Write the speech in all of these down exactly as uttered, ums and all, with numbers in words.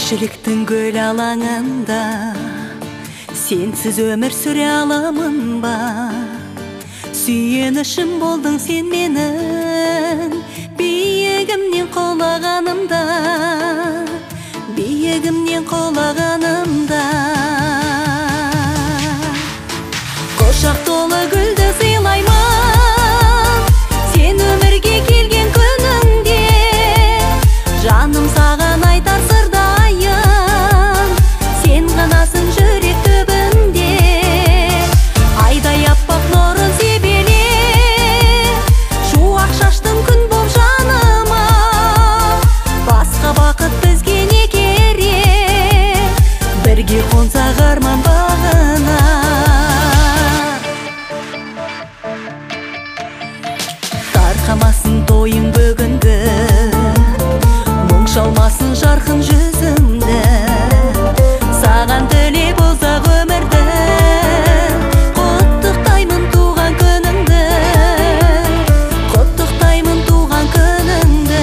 Тіршіліктің гүл алаңында сенсіз өмір сүре аламын ба? Сүйенішім болдың сен менің биігімнен құлағанымда, биігімнен құлағанымда. Құшақ толы гүлді сыйлаймын сен өмірге келген күніңде, жаным саған айтар сырдайын, сен ғанасың жүрек түбінде. Айдай аппақ нұрын себеле, шуақ шаштың күн боп жаныма. Басқа бақыт бізге не керек, бірге қонсақ арман бағына. Тарқамасын тойың бүгінгі, мұң шалмасын жарқын жүзімді. Саған тілеп ұзақ өмірді, құттықтаймын туған күніңді, құттықтаймын туған күніңді.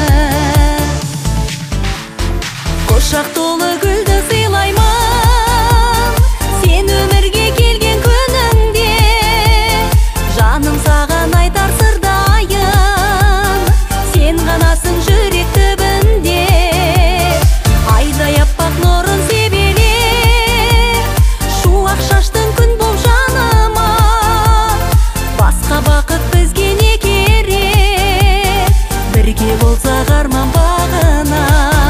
Құшақ толы гүлді сыйлаймын сен өмірге келген күніңде, жаным саған айтар сырдайын, сен ғанасың жүрек түбінде. Айдай аппақ нұрын себеле, шуақ шаштың күн боп жаныма. Басқа бақыт бізге не керек, бірге болсақ арман бағына.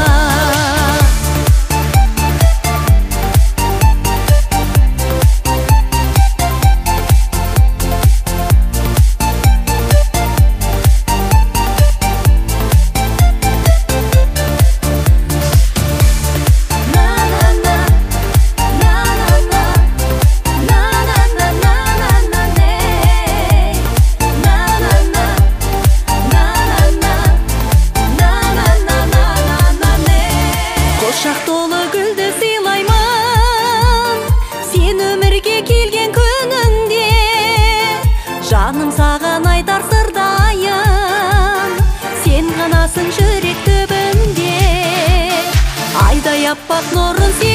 Құшақ толы гүлді сыйлаймын сен өмірге келген күніңде, жаным саған айтар сырдайын, сен ғанасың жүрек түбінде. Айдай аппақ нұрын